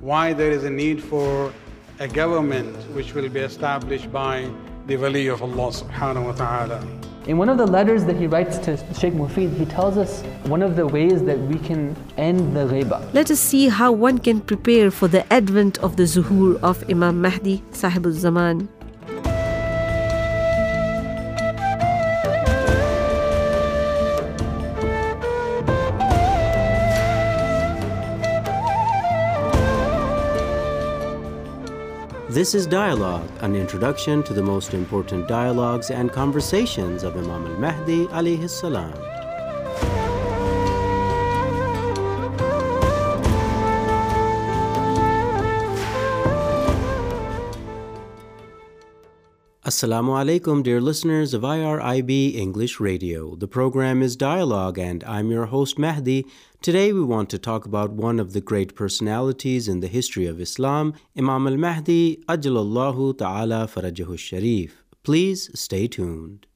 why there is a need for a government which will be established by the wali of Allah subhanahu wa ta'ala. In one of the letters that he writes to Sheikh Mufid, he tells us one of the ways that we can end the ghaiba. Let us see how one can prepare for the advent of the zuhur of Imam Mahdi, Sahibul Zaman. This is Dialogue, an introduction to the most important dialogues and conversations of Imam al-Mahdi alayhi salam. Assalamu alaikum, dear listeners of IRIB English Radio. The program is Dialogue and I'm your host Mahdi. Today we want to talk about one of the great personalities in the history of Islam, Imam al-Mahdi, Ajjalallahu Ta'ala Farajahu Sharif. Please stay tuned.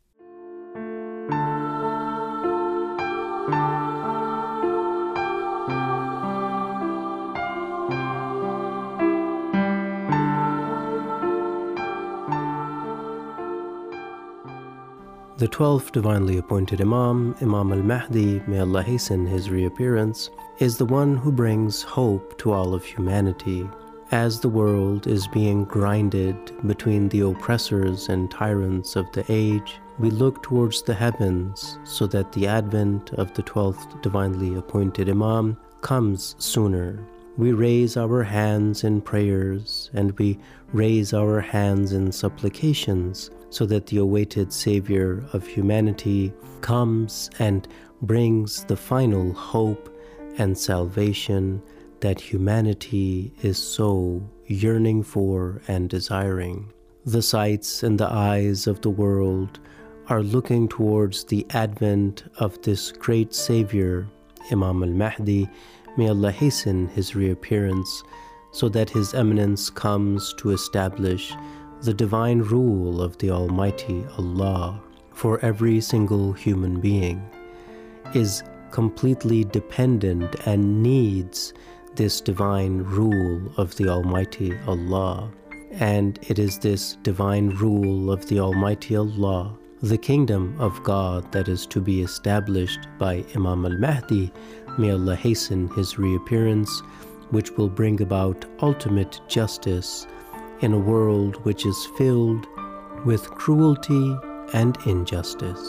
The 12th divinely appointed Imam, Imam al-Mahdi, may Allah hasten his reappearance, is the one who brings hope to all of humanity. As the world is being grinded between the oppressors and tyrants of the age, we look towards the heavens so that the advent of the 12th divinely appointed Imam comes sooner. We raise our hands in prayers and we raise our hands in supplications so that the awaited Savior of humanity comes and brings the final hope and salvation that humanity is so yearning for and desiring. The sights and the eyes of the world are looking towards the advent of this great Savior, Imam al-Mahdi. May Allah hasten his reappearance so that His Eminence comes to establish the divine rule of the Almighty Allah for every single human being is completely dependent and needs this divine rule of the Almighty Allah. And it is this divine rule of the Almighty Allah, the kingdom of God that is to be established by Imam al-Mahdi, may Allah hasten his reappearance, which will bring about ultimate justice in a world which is filled with cruelty and injustice.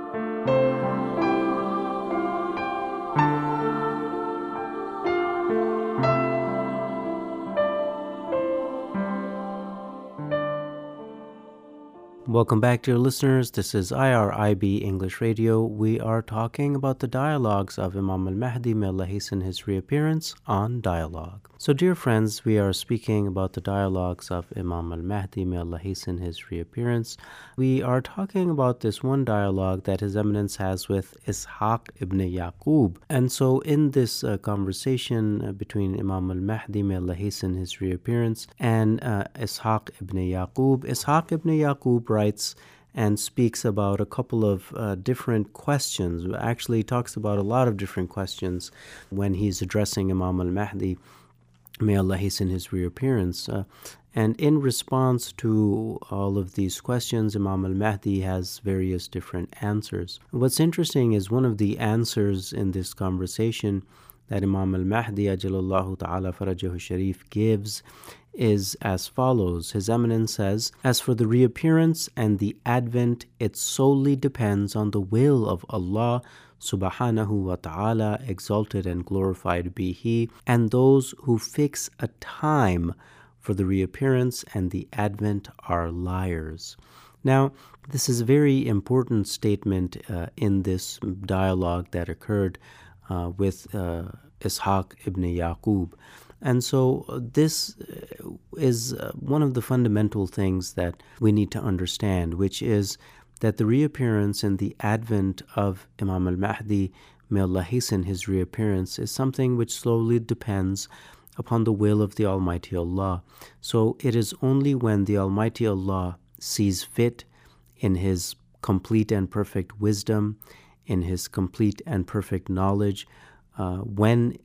Welcome back, dear listeners. This is IRIB English Radio. We are talking about the dialogues of Imam al-Mahdi, may Allah hasten his reappearance, on Dialogue. So, dear friends, we are speaking about the dialogues of Imam al-Mahdi, may Allah hasten his reappearance. We are talking about this one dialogue that His Eminence has with Ishaq ibn Yaqub. And so, in this conversation between Imam al-Mahdi, may Allah hasten his reappearance, and Ishaq ibn Yaqub writes and speaks about a couple of different questions. Actually talks about a lot of different questions when he's addressing Imam al-Mahdi, may Allah hasten his reappearance. And in response to all of these questions, Imam al-Mahdi has various different answers. What's interesting is one of the answers in this conversation that Imam al-Mahdi, Ajjalallahu Ta'ala Farajahu Sharif, gives is as follows. His Eminence says, "As for the reappearance and the advent, it solely depends on the will of Allah subhanahu wa ta'ala, exalted and glorified be He, and those who fix a time for the reappearance and the advent are liars." Now, this is a very important statement in this dialogue that occurred with Ishaq ibn Yaqub. And so this is one of the fundamental things that we need to understand, which is that the reappearance and the advent of Imam al-Mahdi, may Allah hasten his reappearance, is something which slowly depends upon the will of the Almighty Allah. So it is only when the Almighty Allah sees fit in His complete and perfect wisdom, in His complete and perfect knowledge, when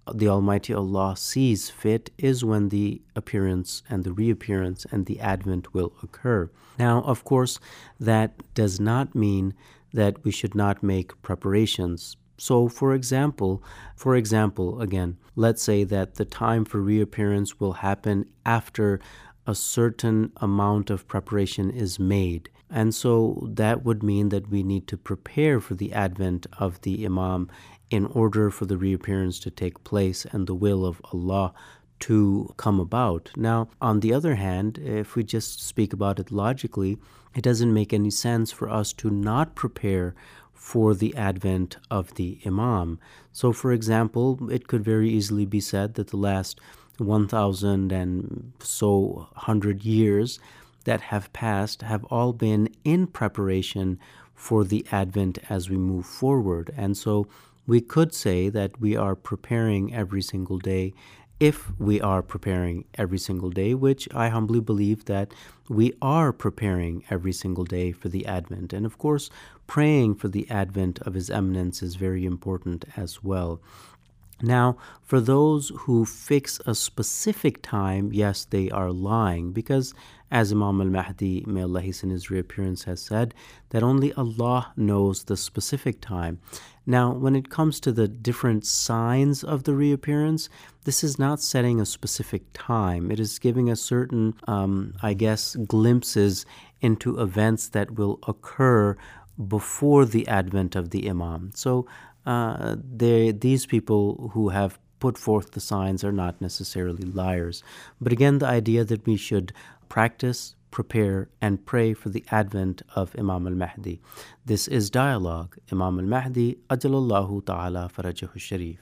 the Almighty Allah sees fit, is when the appearance and the reappearance and the advent will occur. Now, of course, that does not mean that we should not make preparations. So, for example, again, let's say that the time for reappearance will happen after a certain amount of preparation is made. And so that would mean that we need to prepare for the advent of the Imam in order for the reappearance to take place and the will of Allah to come about. Now, on the other hand, if we just speak about it logically, it doesn't make any sense for us to not prepare for the advent of the Imam. So, for example, it could very easily be said that the last 1,000 and so 100 years that have passed have all been in preparation for the advent as we move forward. And so we could say that we are preparing every single day, if we are preparing every single day, which I humbly believe that we are preparing every single day for the advent. And of course, praying for the advent of His Eminence is very important as well. Now, for those who fix a specific time, yes, they are lying, because as Imam al-Mahdi, may Allah hasten his reappearance, has said, that only Allah knows the specific time. Now, when it comes to the different signs of the reappearance, this is not setting a specific time. It is giving us certain, glimpses into events that will occur before the advent of the Imam. So, these people who have put forth the signs are not necessarily liars. But again, the idea that we should practice, prepare, and pray for the advent of Imam al-Mahdi. This is Dialogue. Imam al-Mahdi, Ajalallahu Ta'ala Farajahu Sharif.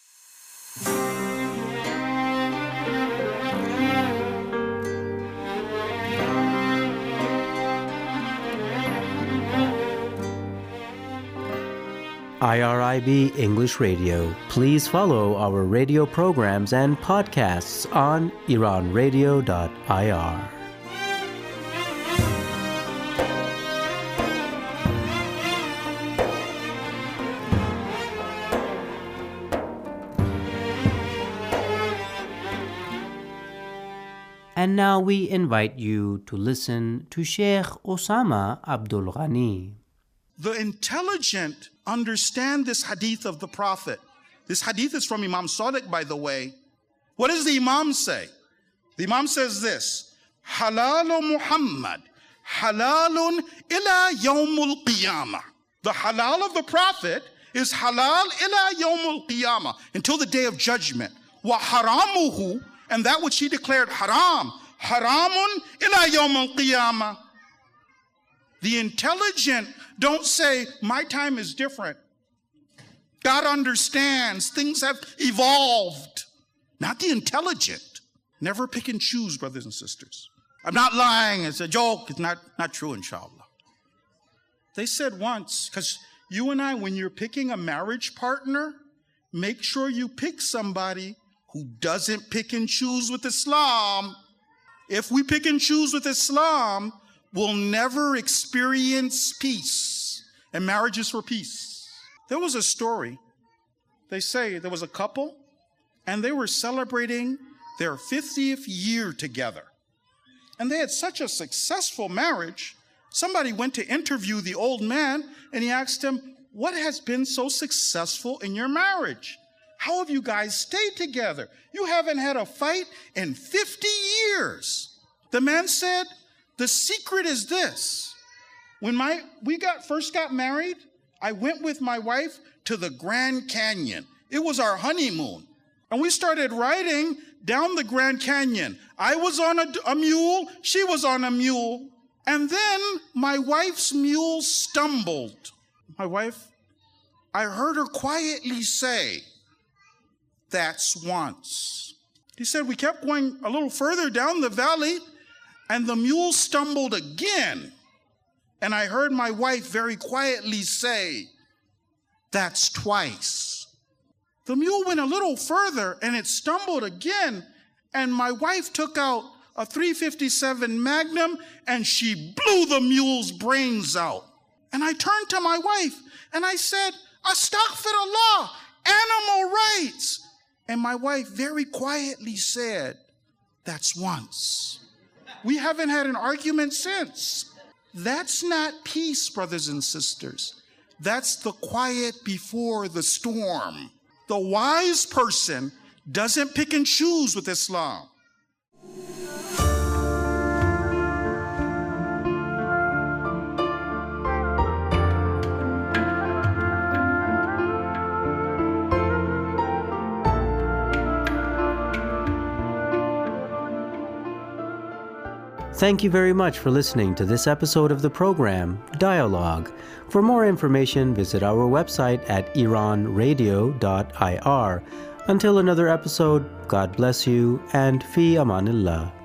IRIB English Radio. Please follow our radio programs and podcasts on iranradio.ir. And now we invite you to listen to Sheikh Osama Abdul Ghani. The intelligent understand this hadith of the Prophet. This hadith is from Imam Sadiq, by the way. What does the Imam say? The Imam says this: Halalu Muhammad, halalun ila yawmul qiyamah. The halal of the Prophet is halal ila yawmul qiyamah, until the day of judgment. Wa haramuhu, and that which he declared haram, haramun ila yawmul qiyamah. The intelligent don't say, my time is different. God understands. Things have evolved. Not the intelligent. Never pick and choose, brothers and sisters. I'm not lying. It's a joke. It's not true, inshallah. They said once, because you and I, when you're picking a marriage partner, make sure you pick somebody who doesn't pick and choose with Islam. If we pick and choose with Islam, we'll never experience peace. And marriage is for peace. There was a story. They say there was a couple, and they were celebrating their 50th year together. And they had such a successful marriage. Somebody went to interview the old man, and he asked him, what has been so successful in your marriage? How have you guys stayed together? You haven't had a fight in 50 years. The man said, the secret is this. When we first got married, I went with my wife to the Grand Canyon. It was our honeymoon. And we started riding down the Grand Canyon. I was on a mule, she was on a mule. And then my wife's mule stumbled. I heard her quietly say, that's once. He said we kept going a little further down the valley, and the mule stumbled again. And I heard my wife very quietly say, that's twice. The mule went a little further and it stumbled again. And my wife took out a .357 Magnum and she blew the mule's brains out. And I turned to my wife and I said, Astaghfirullah, animal rights. And my wife very quietly said, "That's once." We haven't had an argument since. That's not peace, brothers and sisters. That's the quiet before the storm. The wise person doesn't pick and choose with Islam. Thank you very much for listening to this episode of the program, Dialogue. For more information, visit our website at iranradio.ir. Until another episode, God bless you and fi amanillah.